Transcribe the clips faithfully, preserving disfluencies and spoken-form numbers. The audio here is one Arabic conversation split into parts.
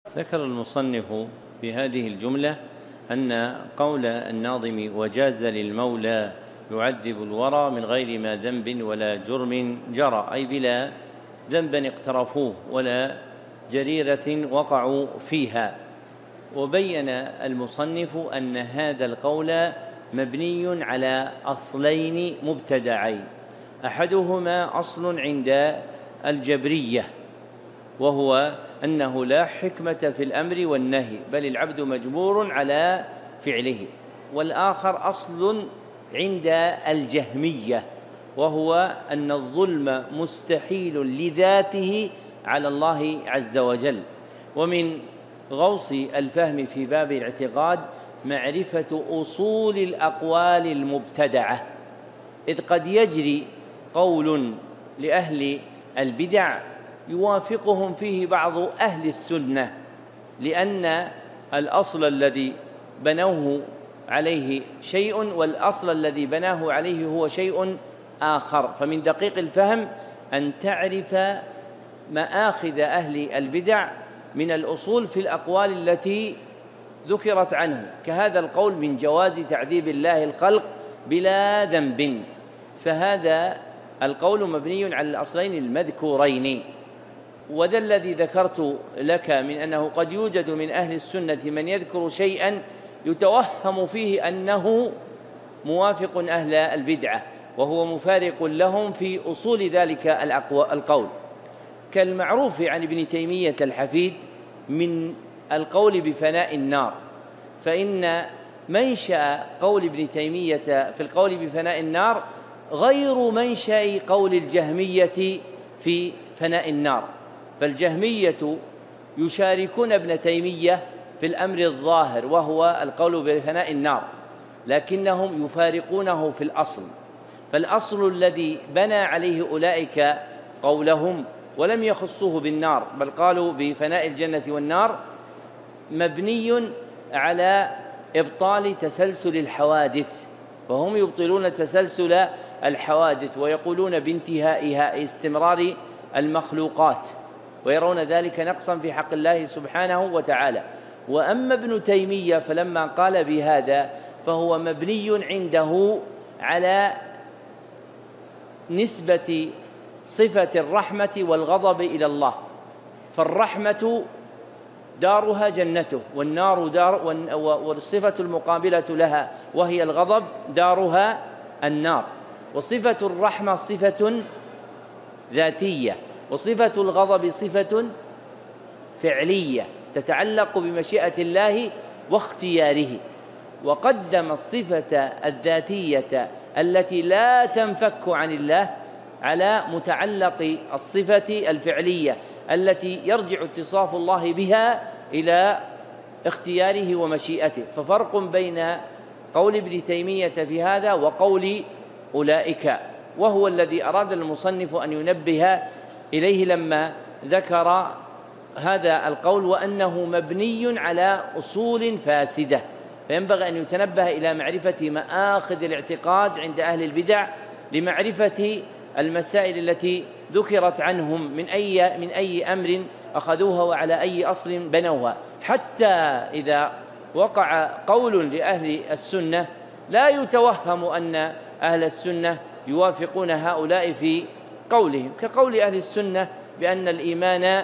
ذكر المصنف في هذه الجملة أن قول الناظم وجاز للمولى يعذب الورى من غير ما ذنب ولا جرم جرى، أي بلا ذنب اقترفوه ولا جريرة وقعوا فيها. وبين المصنف أن هذا القول مبني على أصلين مبتدعين، أحدهما أصل عند الجبرية وهو أنه لا حكمة في الأمر والنهي بل العبد مجبور على فعله، والآخر أصل عند الجهمية وهو أن الظلم مستحيل لذاته على الله عز وجل. ومن غوص الفهم في باب الاعتقاد معرفة أصول الأقوال المبتدعة، إذ قد يجري قول لأهل البدع يوافقهم فيه بعض أهل السنة، لأن الأصل الذي بنوه عليه شيء والأصل الذي بناه عليه هو شيء آخر. فمن دقيق الفهم أن تعرف مآخذ أهل البدع من الأصول في الأقوال التي ذكرت عنه، كهذا القول من جواز تعذيب الله الخلق بلا ذنب، فهذا القول مبني على الأصلين المذكورين. وذا الذي ذكرت لك من أنه قد يوجد من أهل السنة من يذكر شيئا يتوهم فيه أنه موافق أهل البدعة وهو مفارق لهم في أصول ذلك القول، كالمعروف عن ابن تيمية الحفيد من القول بفناء النار، فإن منشأ قول ابن تيمية في القول بفناء النار غير منشأ قول الجهمية في فناء النار، فالجهمية يشاركون ابن تيمية في الأمر الظاهر وهو القول بفناء النار، لكنهم يفارقونه في الأصل، فالأصل الذي بنى عليه أولئك قولهم ولم يخصوه بالنار بل قالوا بفناء الجنة والنار مبني على إبطال تسلسل الحوادث، فهم يبطلون تسلسل الحوادث ويقولون بانتهائها استمرار المخلوقات، ويرون ذلك نقصا في حق الله سبحانه وتعالى. وأما ابن تيمية فلما قال بهذا فهو مبني عنده على نسبة صفة الرحمة والغضب إلى الله، فالرحمة دارها جنته والنار دار، والصفة المقابلة لها وهي الغضب دارها النار، وصفة الرحمة صفة ذاتية وصفة الغضب صفة فعلية تتعلق بمشيئة الله واختياره، وقدم الصفة الذاتية التي لا تنفك عن الله على متعلق الصفة الفعلية التي يرجع اتصاف الله بها إلى اختياره ومشيئته. ففرق بين قول ابن تيمية في هذا وقول أولئك، وهو الذي أراد المصنف أن ينبه إليه لما ذكر هذا القول وأنه مبني على أصول فاسدة، فينبغي أن يتنبه إلى معرفة مآخذ الاعتقاد عند أهل البدع لمعرفة المسائل التي ذكرت عنهم من أي من أي أمر أخذوها وعلى أي أصل بنوها، حتى إذا وقع قول لأهل السنة لا يتوهم أن أهل السنة يوافقون هؤلاء في قولهم، كقول أهل السنة بأن الإيمان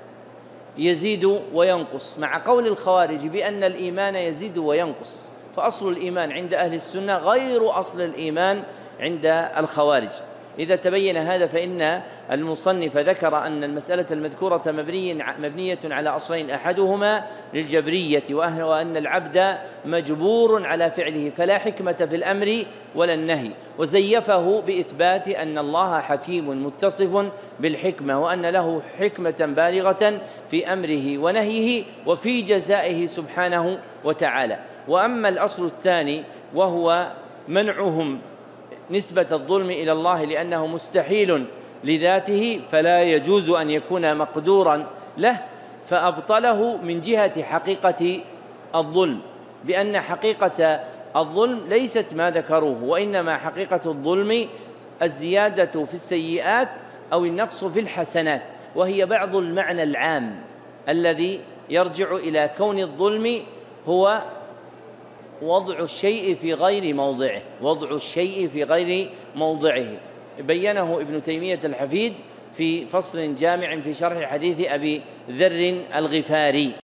يزيد وينقص، مع قول الخوارج بأن الإيمان يزيد وينقص، فأصل الإيمان عند أهل السنة غير أصل الإيمان عند الخوارج. إذا تبين هذا فإن المصنف ذكر أن المسألة المذكورة مبنية على أصلين، أحدهما للجبرية وأن العبد مجبور على فعله فلا حكمة في الأمر ولا النهي، وزيفه بإثبات أن الله حكيم متصف بالحكمة وأن له حكمة بالغة في أمره ونهيه وفي جزائه سبحانه وتعالى. وأما الأصل الثاني وهو منعهم نسبة الظلم إلى الله لأنه مستحيل لذاته فلا يجوز أن يكون مقدورا له، فأبطله من جهة حقيقة الظلم، بأن حقيقة الظلم ليست ما ذكروه، وإنما حقيقة الظلم الزيادة في السيئات أو النقص في الحسنات، وهي بعض المعنى العام الذي يرجع إلى كون الظلم هو وضع الشيء في غير موضعه، وضع الشيء في غير موضعه. بينه ابن تيمية الحفيد في فصل جامع في شرح حديث أبي ذر الغفاري.